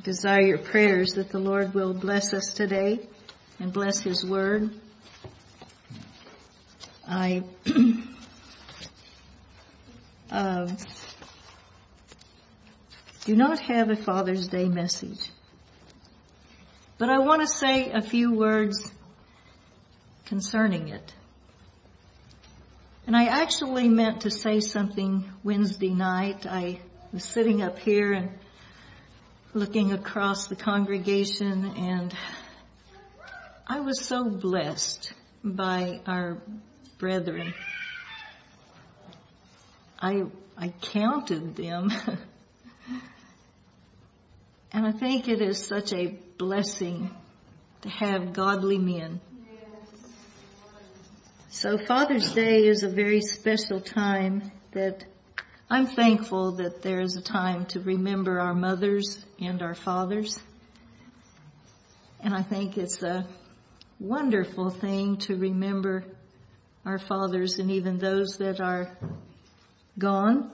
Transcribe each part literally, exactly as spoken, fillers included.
desire your prayers that the Lord will bless us today and bless His Word. I uh, do not have a Father's Day message, but I want to say a few words concerning it. And I actually meant to say something Wednesday night. I was sitting up here and looking across the congregation, and I was so blessed by our brethren. I I counted them, and I think it is such a blessing to have godly men. So Father's Day is a very special time that I'm thankful that there is a time to remember our mothers and our fathers. And I think it's a wonderful thing to remember our fathers and even those that are gone.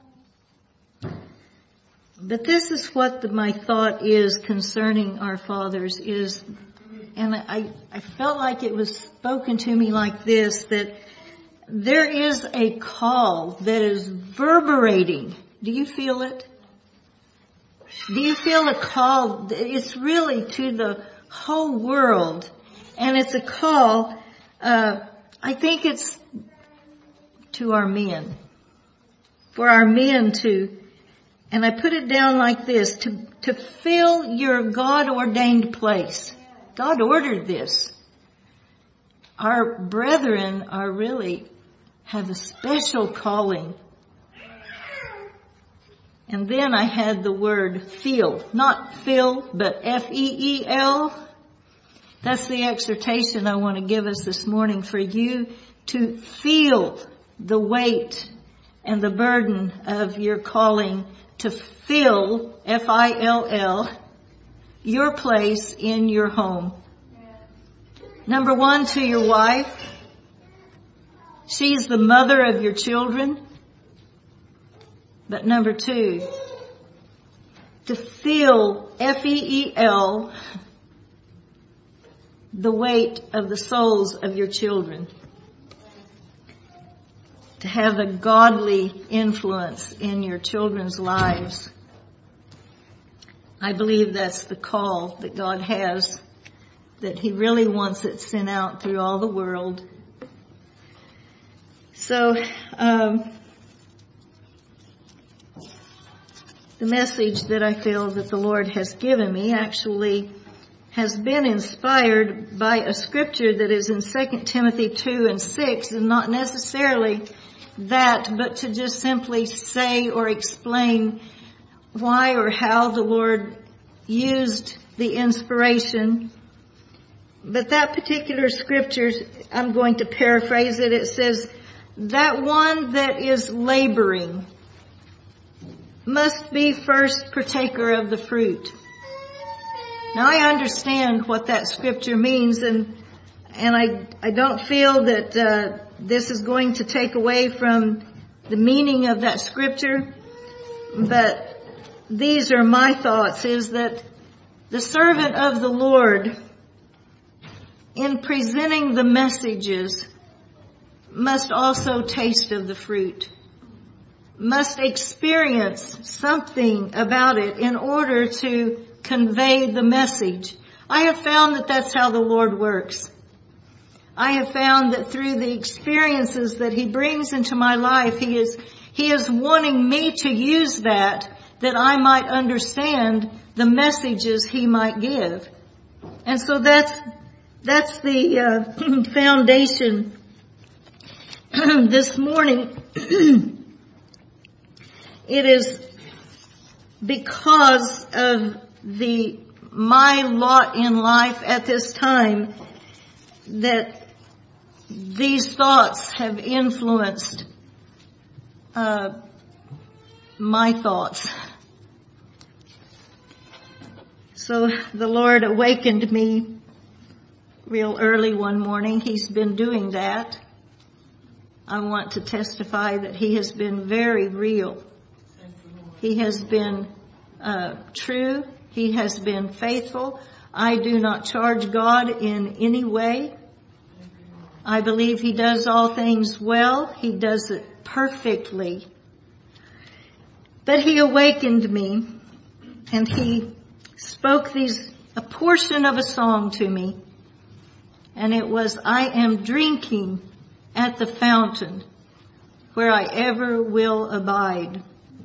But this is what the, my thought is concerning our fathers is, and I, I felt like it was spoken to me like this, that there is a call that is reverberating. Do you feel it? Do you feel a call? It's really to the whole world. And it's a call, uh, I think it's to our men. For our men to, and I put it down like this, to, to fill your God-ordained place. God ordered this. Our brethren are really have a special calling. And then I had the word feel, not fill, but F E E L. That's the exhortation I want to give us this morning, for you to feel the weight and the burden of your calling to fill, F I L L, your place in your home. Number one, to your wife. She's the mother of your children. But number two, to feel, F E E L, the weight of the souls of your children. To have a godly influence in your children's lives. I believe that's the call that God has, that He really wants it sent out through all the world. So, um, the message that I feel that the Lord has given me actually has been inspired by a scripture that is in Second Timothy two and six, and not necessarily that, but to just simply say or explain why or how the Lord used the inspiration. But that particular scripture, I'm going to paraphrase it. It says, that one that is laboring must be first partaker of the fruit. Now I understand what that scripture means, and and I I don't feel that uh, this is going to take away from the meaning of that scripture, but these are my thoughts, is that the servant of the Lord, in presenting the messages, must also taste of the fruit, must experience something about it in order to convey the message. I have found that that's how the Lord works. I have found that through the experiences that He brings into my life, He is, He is wanting me to use that, that I might understand the messages He might give. And so that's, that's the uh, foundation this morning. It is because of the my lot in life at this time that these thoughts have influenced uh, my thoughts. So the Lord awakened me real early one morning. He's been doing that. I want to testify that He has been very real. He has been uh, true. He has been faithful. I do not charge God in any way. I believe He does all things well. He does it perfectly. But He awakened me, and He spoke these, a portion of a song to me. And it was, I am drinking at the fountain where I ever will abide.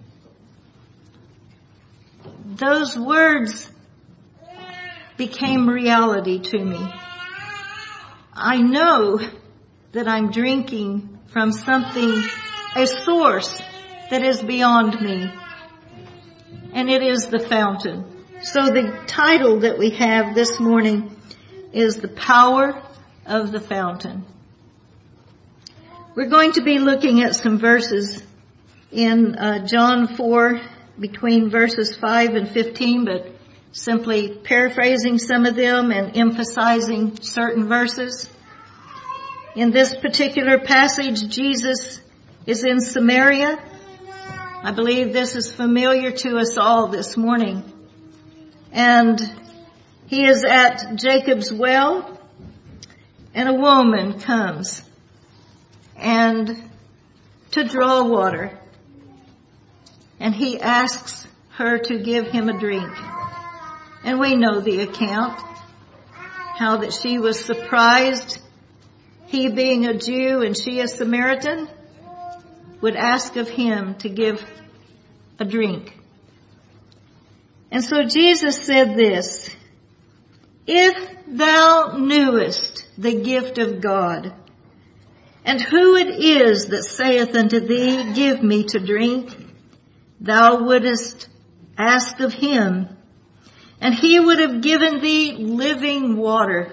Those words became reality to me. I know that I'm drinking from something, a source that is beyond me. And it is the fountain. So the title that we have this morning is The Power of the Fountain. We're going to be looking at some verses in uh, John four, between verses five and fifteen, but simply paraphrasing some of them and emphasizing certain verses. In this particular passage, Jesus is in Samaria. I believe this is familiar to us all this morning. And He is at Jacob's well, and a woman comes and to draw water. And He asks her to give him a drink. And we know the account, how that she was surprised, he being a Jew and she a Samaritan, would ask of him to give a drink. And so Jesus said this, if thou knewest the gift of God, and who it is that saith unto thee, give me to drink, thou wouldest ask of him, and he would have given thee living water.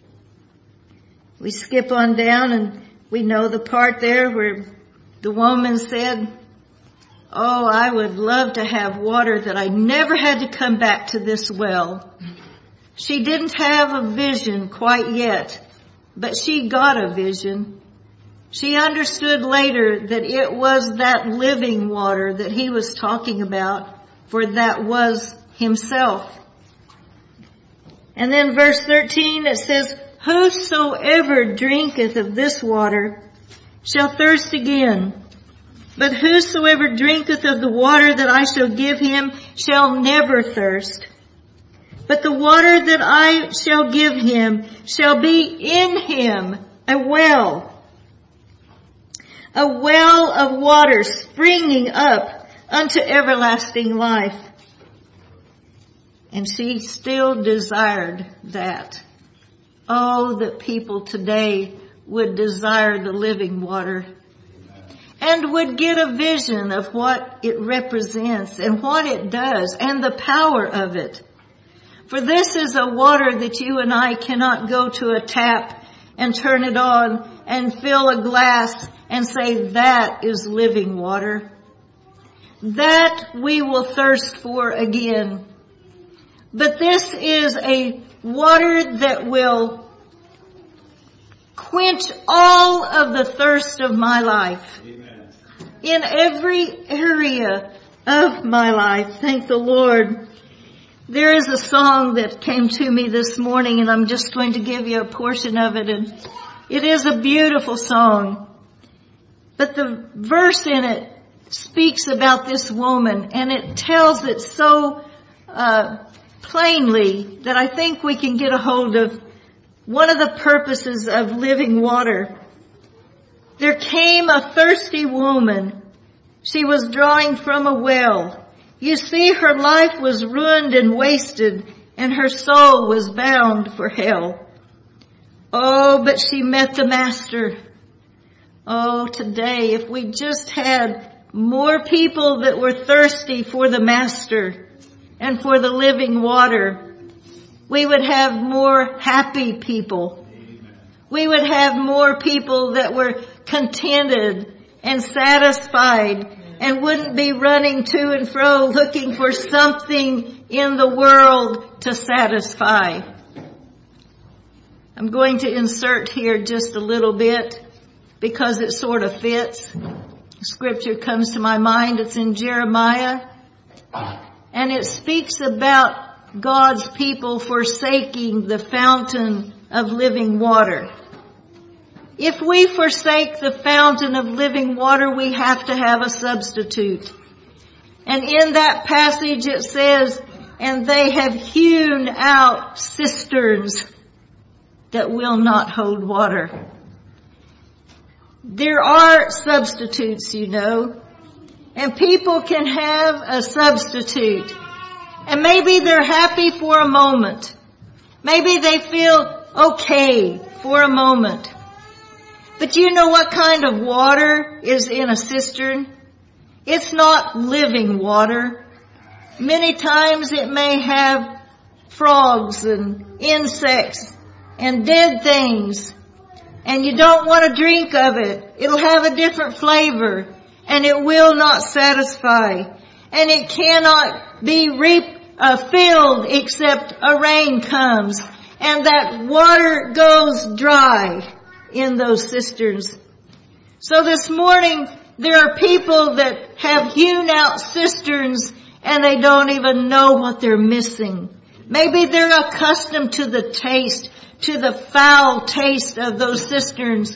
We skip on down and we know the part there where the woman said, oh, I would love to have water that I never had to come back to this well. She didn't have a vision quite yet, but she got a vision. She understood later that it was that living water that he was talking about, for that was himself. And then verse thirteen, it says, whosoever drinketh of this water shall thirst again. But whosoever drinketh of the water that I shall give him shall never thirst. But the water that I shall give him shall be in him a well, a well of water springing up unto everlasting life. And she still desired that. Oh, that people today would desire the living water and would get a vision of what it represents and what it does and the power of it. For this is a water that you and I cannot go to a tap and turn it on and fill a glass and say that is living water. That we will thirst for again. But this is a water that will quench all of the thirst of my life. Amen. In every area of my life. Thank the Lord. There is a song that came to me this morning, and I'm just going to give you a portion of it. And it is a beautiful song. But the verse in it speaks about this woman, and it tells it so uh plainly that I think we can get a hold of one of the purposes of living water. There came a thirsty woman. She was drawing from a well. You see, her life was ruined and wasted, and her soul was bound for hell. Oh, but she met the Master. Oh, today, if we just had more people that were thirsty for the Master and for the living water, we would have more happy people. We would have more people that were contented and satisfied and wouldn't be running to and fro looking for something in the world to satisfy. I'm going to insert here just a little bit because it sort of fits. Scripture comes to my mind. It's in Jeremiah. And it speaks about God's people forsaking the fountain of living water. If we forsake the fountain of living water, we have to have a substitute. And in that passage it says, and they have hewn out cisterns that will not hold water. There are substitutes, you know, and people can have a substitute. And maybe they're happy for a moment. Maybe they feel okay for a moment. But do you know what kind of water is in a cistern? It's not living water. Many times it may have frogs and insects and dead things. And you don't want to drink of it. It'll have a different flavor. And it will not satisfy. And it cannot be re- uh, filled except a rain comes. And that water goes dry in those cisterns. So this morning, there are people that have hewn out cisterns and they don't even know what they're missing. Maybe they're accustomed to the taste, to the foul taste of those cisterns.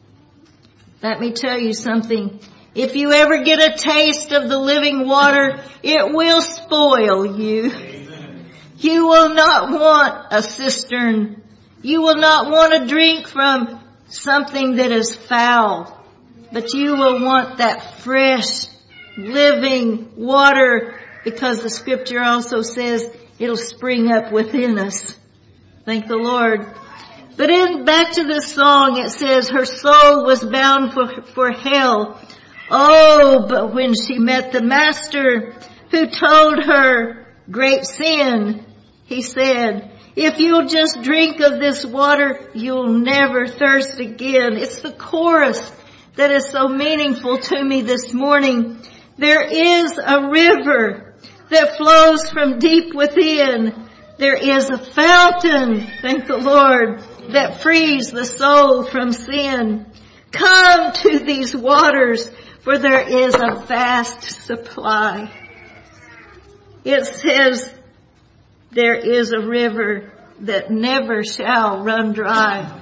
Let me tell you something. If you ever get a taste of the living water, it will spoil you. You will not want a cistern. You will not want to drink from something that is foul. But you will want that fresh, living water, because the scripture also says it'll spring up within us. Thank the Lord. But in, back to this song, it says, her soul was bound for, for hell. Oh, but when she met the Master who told her great sin, he said, if you'll just drink of this water, you'll never thirst again. It's the chorus that is so meaningful to me this morning. There is a river that flows from deep within. There is a fountain, thank the Lord, that frees the soul from sin. Come to these waters, for there is a vast supply. It says there is a river that never shall run dry.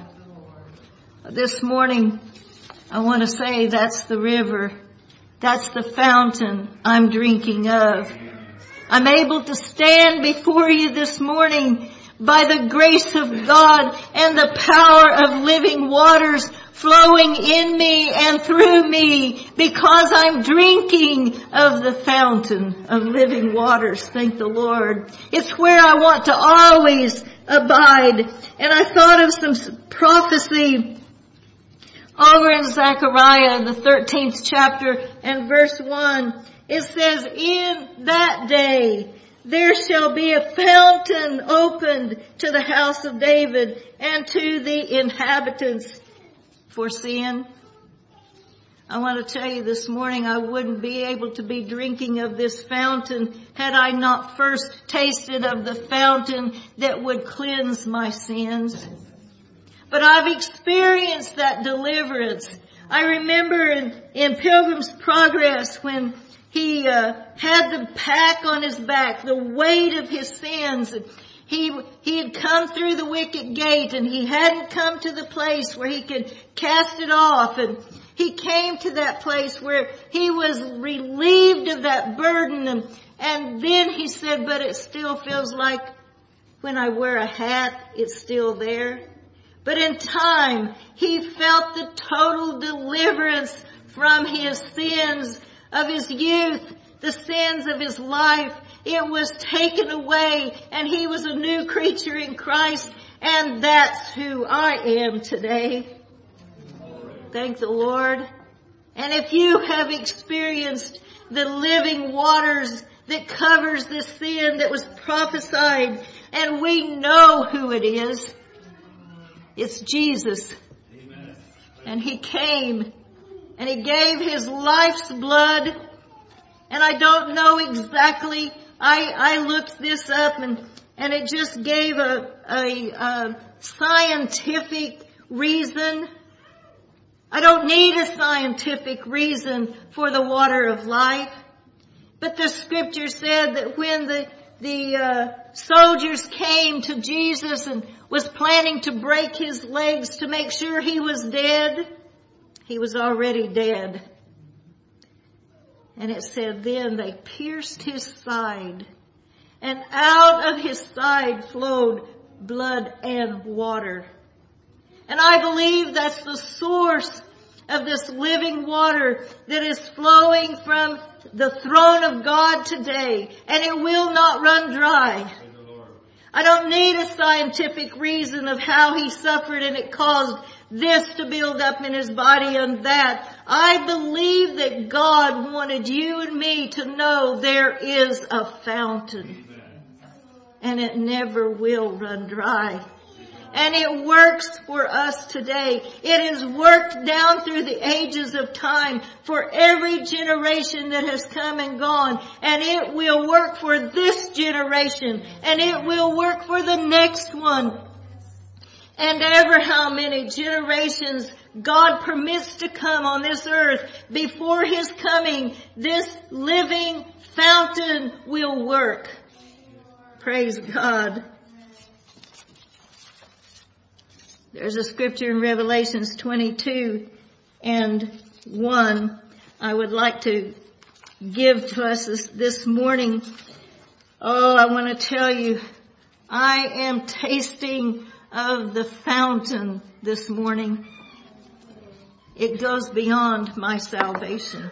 This morning, I want to say that's the river. That's the fountain I'm drinking of. I'm able to stand before you this morning by the grace of God and the power of living waters flowing in me and through me, because I'm drinking of the fountain of living waters. Thank the Lord. It's where I want to always abide. And I thought of some prophecy over in Zechariah, the thirteenth chapter and verse one. It says, in that day there shall be a fountain opened to the house of David and to the inhabitants for sin. I want to tell you this morning, I wouldn't be able to be drinking of this fountain had I not first tasted of the fountain that would cleanse my sins. But I've experienced that deliverance. I remember in, in Pilgrim's Progress when he uh, had the pack on his back, the weight of his sins. He, he had come through the wicket gate and he hadn't come to the place where he could cast it off. And he came to that place where he was relieved of that burden. And, and then he said, but it still feels like when I wear a hat, it's still there. But in time, he felt the total deliverance from his sins of his youth, the sins of his life. It was taken away and he was a new creature in Christ. And that's who I am today. Thank the Lord. And if you have experienced the living waters that covers this sin that was prophesied, and we know who it is, it's Jesus. Amen. And he came and he gave his life's blood. And I don't know exactly. I, I looked this up and, and it just gave a, a, a scientific reason. I don't need a scientific reason for the water of life. But the scripture said that when the the uh, soldiers came to Jesus and was planning to break his legs to make sure he was dead, he was already dead. And it said then they pierced his side, and out of his side flowed blood and water. And I believe that's the source of this living water that is flowing from the throne of God today, and it will not run dry. I don't need a scientific reason of how he suffered and it caused this to build up in his body and that. I believe that God wanted you and me to know there is a fountain, and it never will run dry. And it works for us today. It has worked down through the ages of time for every generation that has come and gone. And it will work for this generation. And it will work for the next one. And ever how many generations God permits to come on this earth before His coming, this living fountain will work. Praise God. There's a scripture in Revelations twenty-two and one I would like to give to us this, this morning. Oh, I want to tell you, I am tasting of the fountain this morning. It goes beyond my salvation.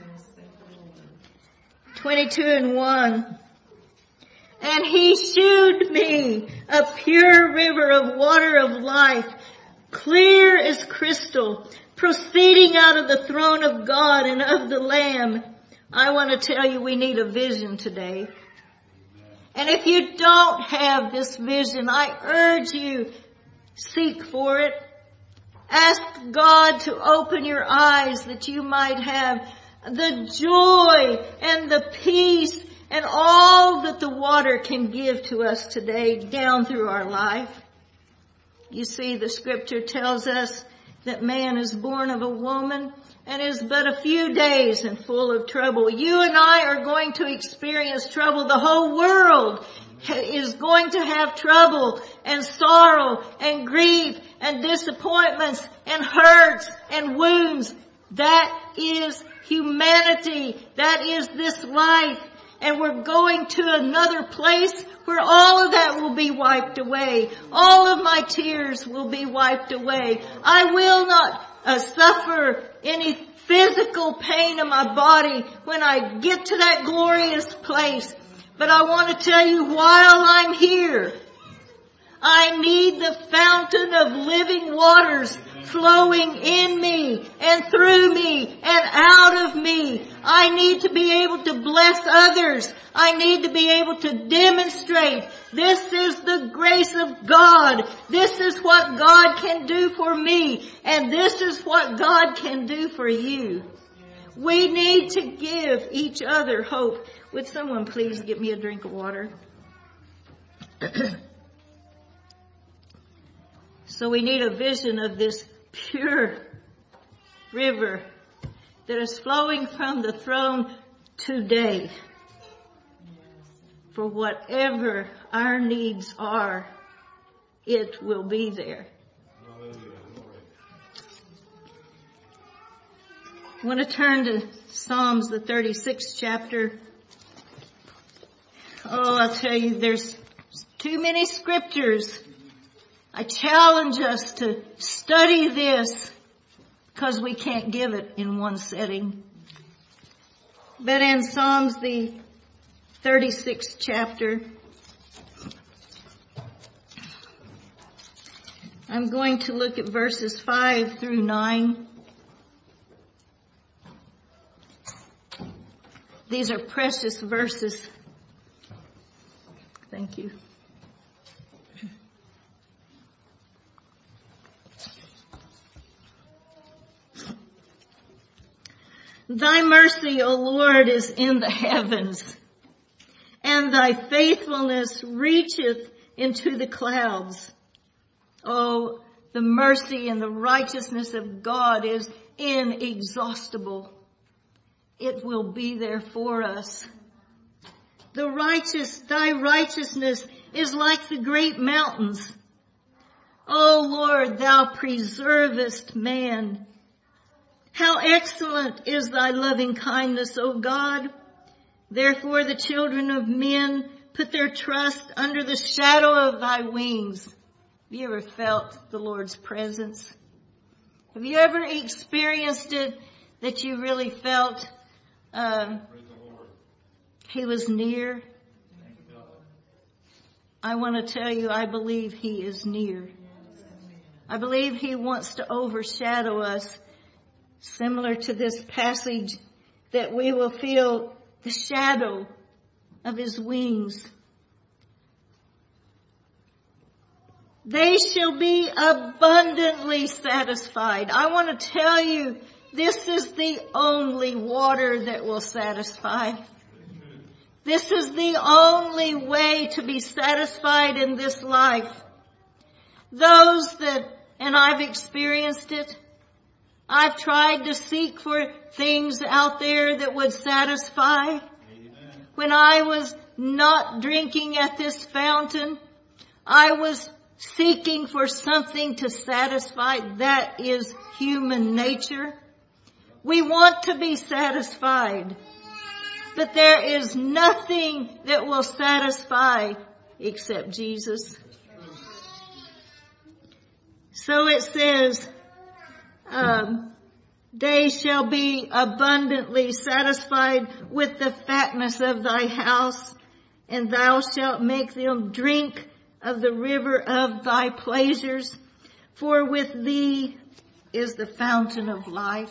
twenty-two and one. And he shewed me a pure river of water of life, clear as crystal, proceeding out of the throne of God and of the Lamb. I want to tell you, we need a vision today. And if you don't have this vision, I urge you, seek for it. Ask God to open your eyes that you might have the joy and the peace and all that the water can give to us today down through our life. You see, the scripture tells us that man is born of a woman and is but a few days and full of trouble. You and I are going to experience trouble. The whole world is going to have trouble and sorrow and grief and disappointments and hurts and wounds. That is humanity. That is this life. And we're going to another place where all of that will be wiped away. All of my tears will be wiped away. I will not uh, suffer any physical pain in my body when I get to that glorious place. But I want to tell you, while I'm here, I need the fountain of living waters flowing in me and through me and out of me. I need to be able to bless others. I need to be able to demonstrate this is the grace of God. This is what God can do for me. And this is what God can do for you. We need to give each other hope. Would someone please give me a drink of water? So we need a vision of this pure river that is flowing from the throne today. For whatever our needs are, it will be there. I want to turn to Psalms, the thirty-sixth chapter. Oh, I'll tell you, there's too many scriptures. I challenge us to study this because we can't give it in one setting. But in Psalms, the thirty-sixth chapter, I'm going to look at verses five through nine. These are precious verses. Thank you. Thy mercy, O Lord, is in the heavens, and thy faithfulness reacheth into the clouds. Oh, the mercy and the righteousness of God is inexhaustible. It will be there for us. The righteous, thy righteousness is like the great mountains. O Lord, thou preservest man. How excellent is thy loving kindness, O God. Therefore the children of men put their trust under the shadow of thy wings. Have you ever felt the Lord's presence? Have you ever experienced it that you really felt uh, he was near? I want to tell you, I believe he is near. I believe he wants to overshadow us, similar to this passage, that we will feel the shadow of his wings. They shall be abundantly satisfied. I want to tell you, this is the only water that will satisfy. This is the only way to be satisfied in this life. Those that, and I've experienced it, I've tried to seek for things out there that would satisfy. Amen. When I was not drinking at this fountain, I was seeking for something to satisfy. That is human nature. We want to be satisfied. But there is nothing that will satisfy except Jesus. So it says, um, they shall be abundantly satisfied with the fatness of thy house, and thou shalt make them drink of the river of thy pleasures. For with thee is the fountain of life.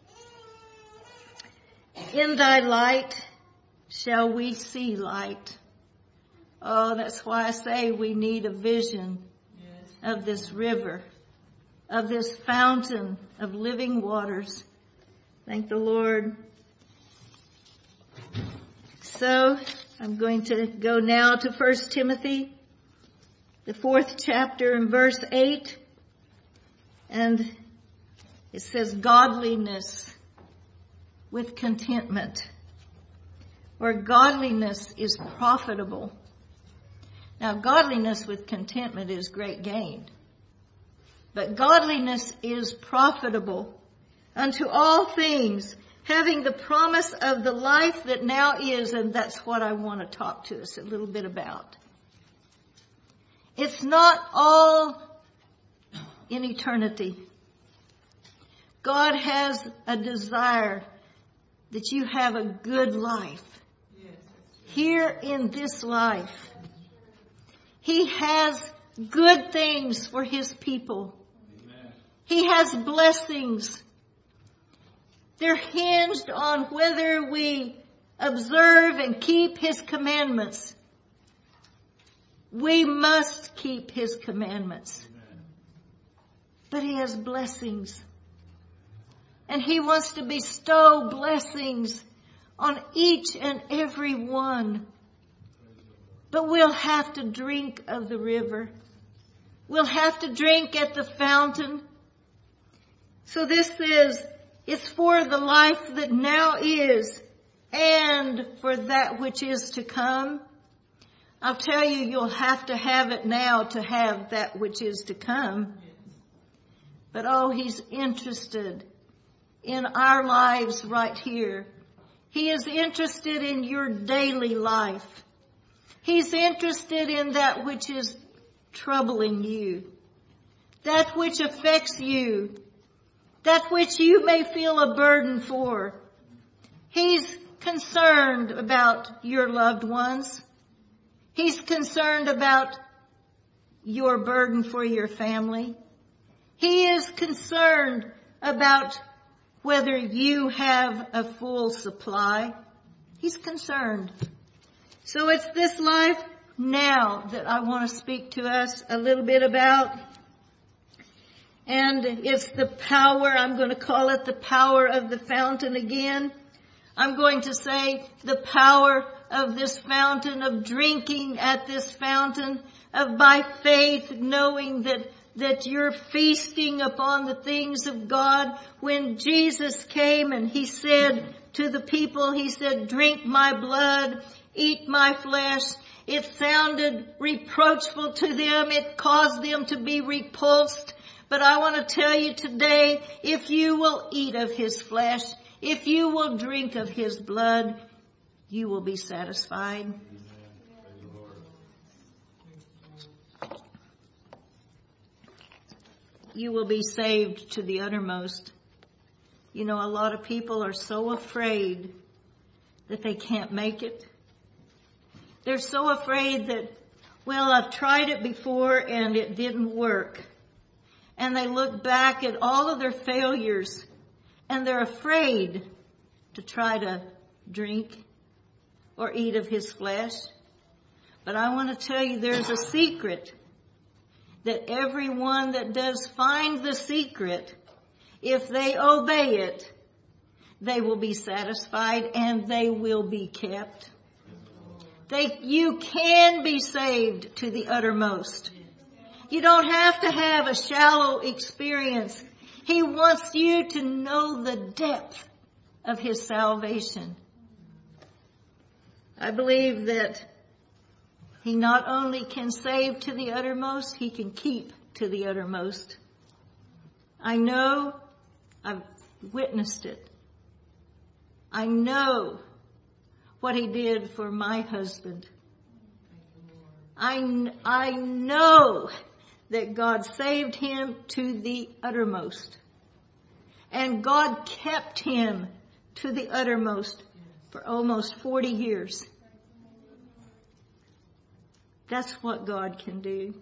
In thy light shall we see light. Oh, that's why I say we need a vision of this river, of this fountain of living waters. Thank the Lord. So I'm going to go now to First Timothy, the fourth chapter and verse eight. And it says, godliness with contentment, or godliness is profitable. Now, godliness with contentment is great gain. But godliness is profitable unto all things, having the promise of the life that now is, and that's what I want to talk to us a little bit about. It's not all in eternity. God has a desire that you have a good life here in this life. He has good things for his people. Amen. He has blessings. They're hinged on whether we observe and keep his commandments. We must keep his commandments. Amen. But he has blessings. And he wants to bestow blessings on each and every one. But we'll have to drink of the river. We'll have to drink at the fountain. So this is, it's for the life that now is and for that which is to come. I'll tell you, you'll have to have it now to have that which is to come. But oh, he's interested in our lives right here. He is interested in your daily life. He's interested in that which is troubling you, that which affects you, that which you may feel a burden for. He's concerned about your loved ones. He's concerned about your burden for your family. He is concerned about whether you have a full supply. He's concerned. So it's this life now that I want to speak to us a little bit about. And it's the power, I'm going to call it the power of the fountain again. I'm going to say the power of this fountain, of drinking at this fountain, of by faith knowing that that you're feasting upon the things of God. When Jesus came and he said to the people, he said, drink my blood. eat my flesh. It sounded reproachful to them. It caused them to be repulsed. But I want to tell you today, if you will eat of his flesh, if you will drink of his blood, you will be satisfied. You will be saved to the uttermost. You know, a lot of people are so afraid that they can't make it. They're so afraid that, well, I've tried it before and it didn't work. And they look back at all of their failures and they're afraid to try to drink or eat of his flesh. But I want to tell you there's a secret that everyone that does find the secret, if they obey it, they will be satisfied and they will be kept. They, you can be saved to the uttermost. You don't have to have a shallow experience. He wants you to know the depth of his salvation. I believe that he not only can save to the uttermost, he can keep to the uttermost. I know, I've witnessed it. I know what he did for my husband. I, I know that God saved him to the uttermost. And God kept him to the uttermost for almost forty years. That's what God can do.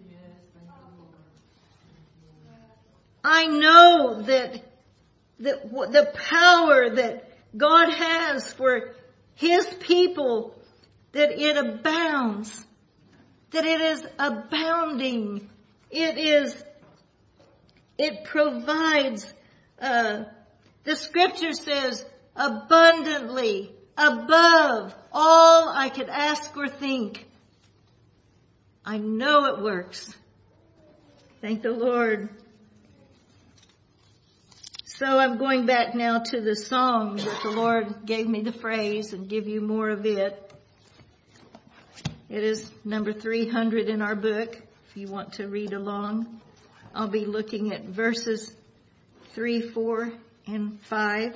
I know that, that the power that God has for his people, that it abounds, that it is abounding. It is, it provides, uh, the scripture says abundantly, above all I could ask or think. I know it works. Thank the Lord. So I'm going back now to the song that the Lord gave me the phrase and give you more of it. It is number three hundred in our book. If you want to read along, I'll be looking at verses three, four, and five.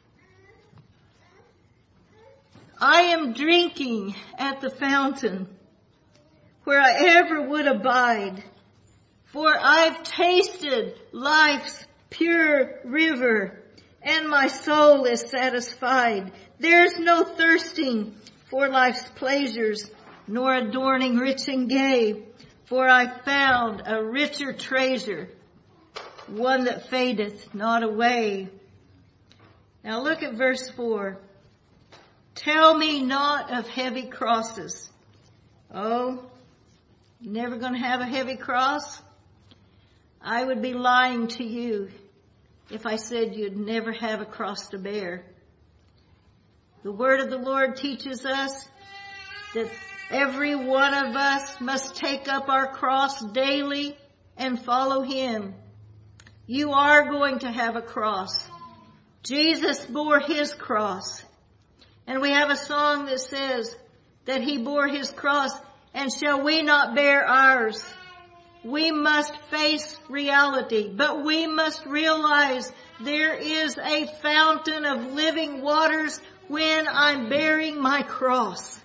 I am drinking at the fountain where I ever would abide, for I've tasted life's pure river, and my soul is satisfied. There's no thirsting for life's pleasures, nor adorning rich and gay, for I found a richer treasure, one that fadeth not away. Now look at verse four. Tell me not of heavy crosses. Oh, you're never going to have a heavy cross? I would be lying to you if I said you'd never have a cross to bear. The word of the Lord teaches us that every one of us must take up our cross daily and follow him. You are going to have a cross. Jesus bore his cross. And we have a song that says that he bore his cross, and shall we not bear ours? We must face reality, but we must realize there is a fountain of living waters when I'm bearing my cross.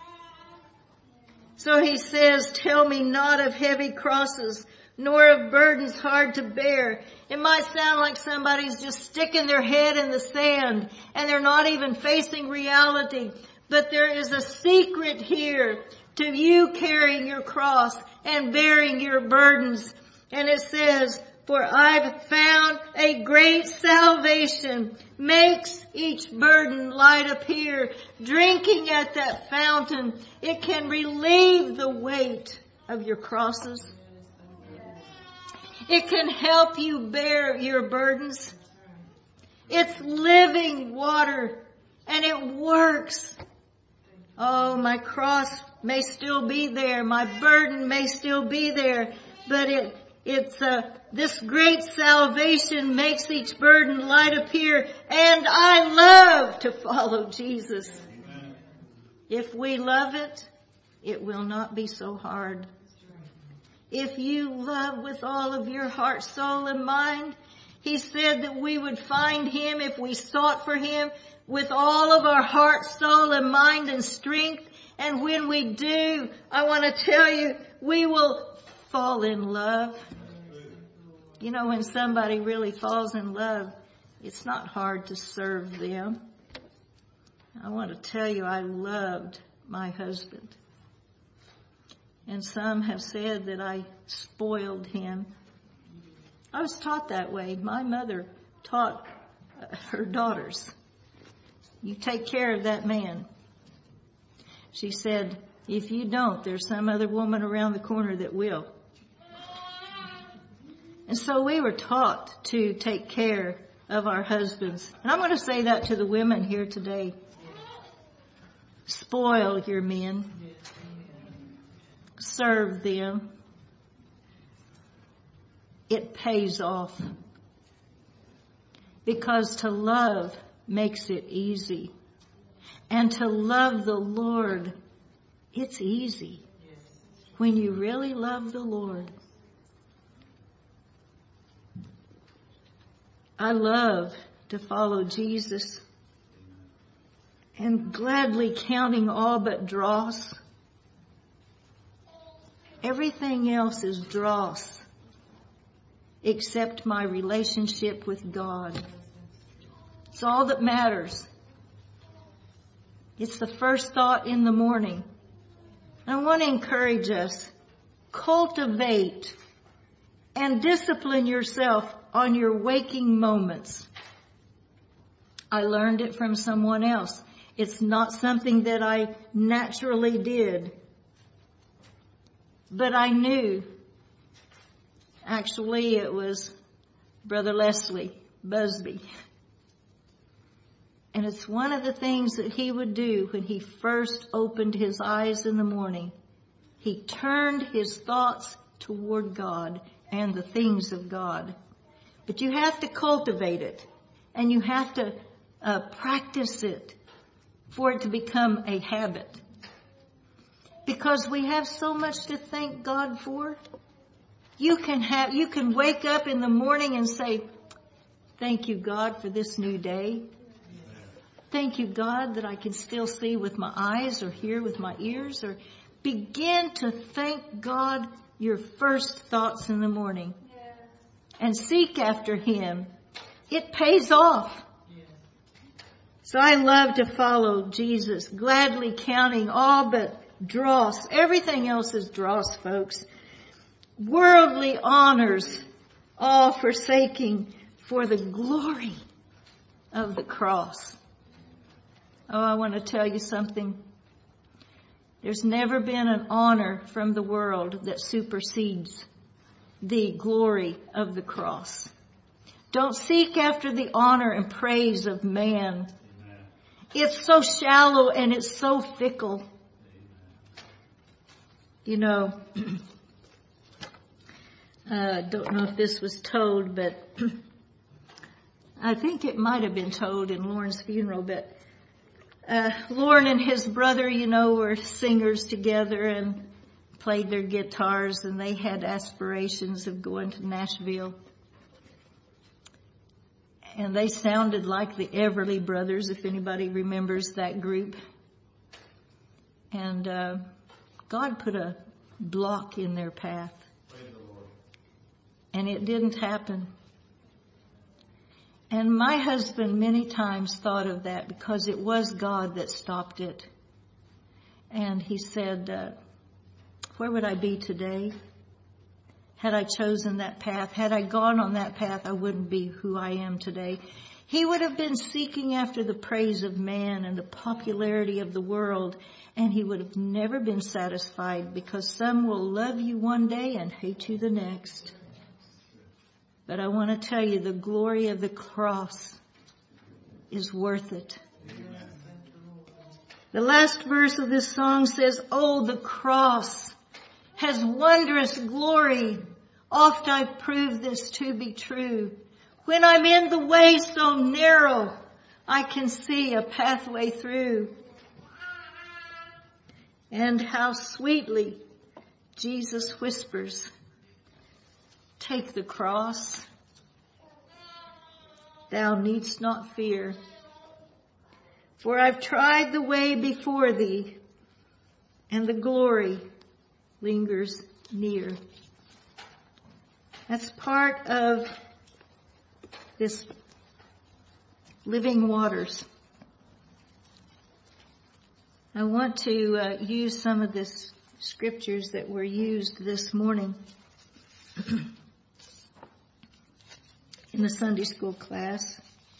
So he says, tell me not of heavy crosses, nor of burdens hard to bear. It might sound like somebody's just sticking their head in the sand and they're not even facing reality. But there is a secret here to you carrying your cross and bearing your burdens. And it says, for I've found a great salvation, makes each burden light appear. Drinking at that fountain, it can relieve the weight of your crosses. It can help you bear your burdens. It's living water and it works. Oh, my cross may still be there. My burden may still be there. But it, it's, uh, this great salvation makes each burden light appear. And I love to follow Jesus. Amen. If we love it, it will not be so hard. If you love with all of your heart, soul, and mind, He said that we would find Him if we sought for Him with all of our heart, soul, and mind and strength. And when we do, I want to tell you, we will fall in love. You know, when somebody really falls in love, it's not hard to serve them. I want to tell you, I loved my husband. And some have said that I spoiled him. I was taught that way. My mother taught her daughters, you take care of that man. She said, if you don't, there's some other woman around the corner that will. And so we were taught to take care of our husbands. And I'm going to say that to the women here today. Spoil your men. Serve them. It pays off. Because to love makes it easy. And to love the Lord, it's easy. When you really love the Lord. I love to follow Jesus. And gladly counting all but dross. Everything else is dross except my relationship with God. It's all that matters. It's the first thought in the morning. I want to encourage us. Cultivate and discipline yourself on your waking moments. I learned it from someone else. It's not something that I naturally did. But I knew, actually it was Brother Leslie Busby. And it's one of the things that he would do when he first opened his eyes in the morning. He turned his thoughts toward God and the things of God. But you have to cultivate it. And you have to uh, practice it for it to become a habit. Because we have so much to thank God for. You can have, you can wake up in the morning and say, thank you, God, for this new day. Thank you, God, that I can still see with my eyes or hear with my ears, or begin to thank God your first thoughts in the morning and seek after Him. It pays off. So I love to follow Jesus, gladly counting all but dross. Everything else is dross, folks. Worldly honors, all forsaking for the glory of the cross. Oh, I want to tell you something. There's never been an honor from the world that supersedes the glory of the cross. Don't seek after the honor and praise of man. Amen. It's so shallow and it's so fickle. You know, I uh, don't know if this was told, but I think it might have been told in Lauren's funeral, but Uh, Lauren and his brother, you know, were singers together and played their guitars, and they had aspirations of going to Nashville. And they sounded like the Everly Brothers, if anybody remembers that group. And uh, God put a block in their path. Praise the Lord. And it didn't happen. And my husband many times thought of that because it was God that stopped it. And he said, uh, where would I be today? Had I chosen that path, had I gone on that path, I wouldn't be who I am today. He would have been seeking after the praise of man and the popularity of the world, and he would have never been satisfied, because some will love you one day and hate you the next. But I want to tell you, the glory of the cross is worth it. Amen. The last verse of this song says, oh, the cross has wondrous glory. Oft I've proved this to be true. When I'm in the way so narrow, I can see a pathway through. And how sweetly Jesus whispers, take the cross. Thou needst not fear. For I've tried the way before thee, and the glory lingers near. That's part of this living waters. I want to uh, use some of the scriptures that were used this morning in the Sunday school class.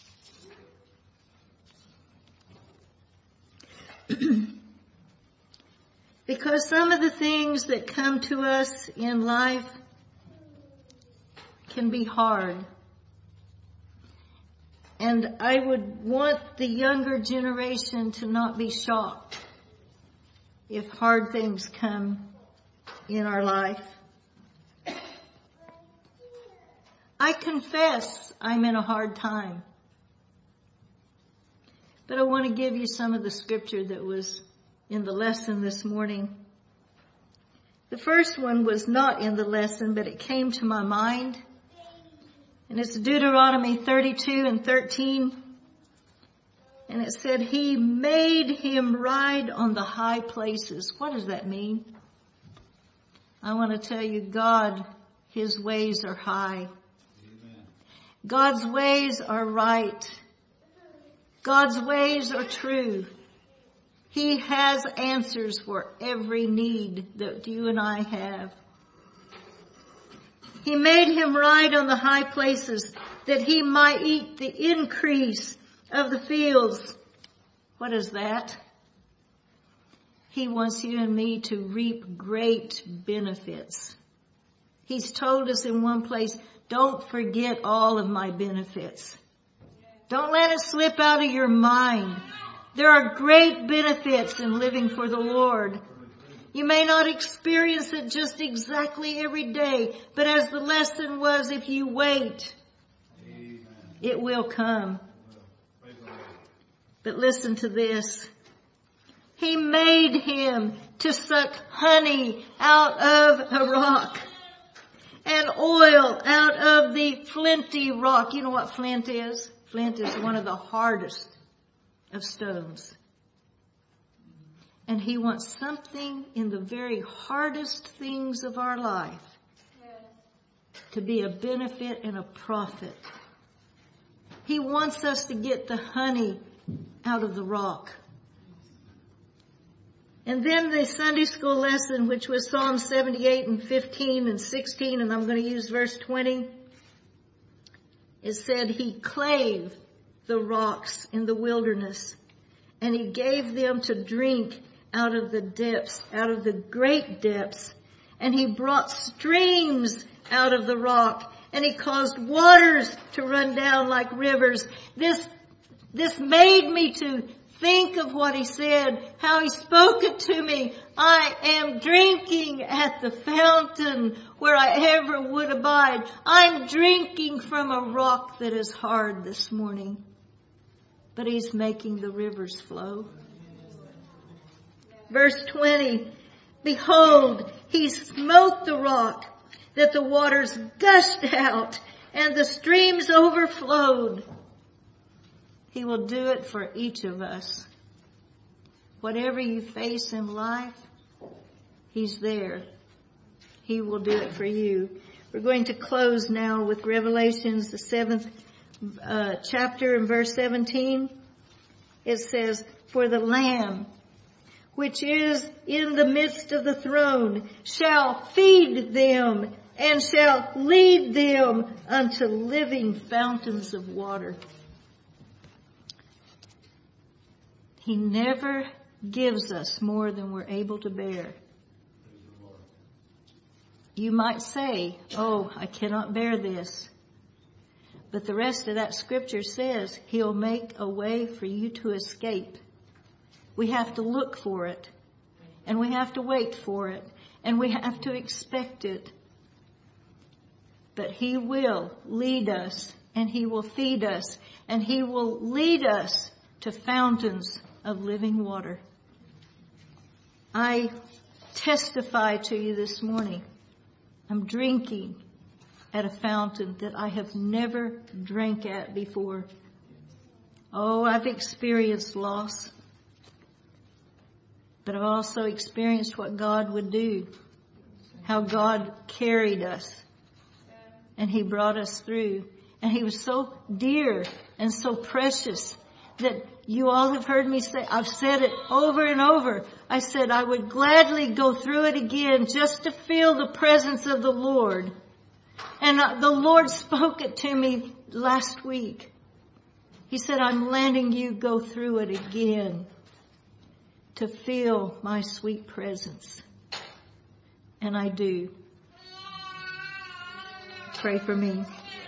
Because some of the things that come to us in life can be hard. And I would want the younger generation to not be shocked if hard things come in our life. I confess I'm in a hard time. But I want to give you some of the scripture that was in the lesson this morning. The first one was not in the lesson, but it came to my mind. And it's Deuteronomy thirty-two and thirteen. And it said, he made him ride on the high places. What does that mean? I want to tell you, God, his ways are high. Amen. God's ways are right. God's ways are true. He has answers for every need that you and I have. He made him ride on the high places that he might eat the increase of the fields. What is that? He wants you and me to reap great benefits. He's told us in one place, don't forget all of my benefits. Don't let it slip out of your mind. There are great benefits in living for the Lord. You may not experience it just exactly every day, but as the lesson was, if you wait, Amen. It will come. But listen to this. He made him to suck honey out of a rock and oil out of the flinty rock. You know what flint is? Flint is one of the hardest of stones. And he wants something in the very hardest things of our life to be a benefit and a profit. He wants us to get the honey out of the rock. And then the Sunday school lesson, which was Psalm seventy-eight and fifteen and sixteen, and I'm going to use verse twenty. It said, he clave the rocks in the wilderness, and he gave them to drink out of the depths, out of the great depths. And he brought streams out of the rock, and he caused waters to run down like rivers. This, this made me to think of what he said, how he spoke it to me. I am drinking at the fountain where I ever would abide. I'm drinking from a rock that is hard this morning. But he's making the rivers flow. Verse twenty, behold, he smote the rock that the waters gushed out and the streams overflowed. He will do it for each of us. Whatever you face in life, he's there. He will do it for you. We're going to close now with Revelations, the seventh uh, chapter and verse seventeen. It says, for the Lamb which is in the midst of the throne shall feed them and shall lead them unto living fountains of water. He never gives us more than we're able to bear. You might say, oh, I cannot bear this. But the rest of that scripture says he'll make a way for you to escape. We have to look for it, and we have to wait for it, and we have to expect it. But he will lead us, and he will feed us, and he will lead us to fountains of living water. I testify to you this morning, I'm drinking at a fountain that I have never drank at before. Oh, I've experienced loss, but I've also experienced what God would do, how God carried us, and He brought us through. And He was so dear and so precious that you all have heard me say, I've said it over and over. I said I would gladly go through it again just to feel the presence of the Lord. And the Lord spoke it to me last week. He said, I'm letting you go through it again to feel my sweet presence. And I do. Pray for me.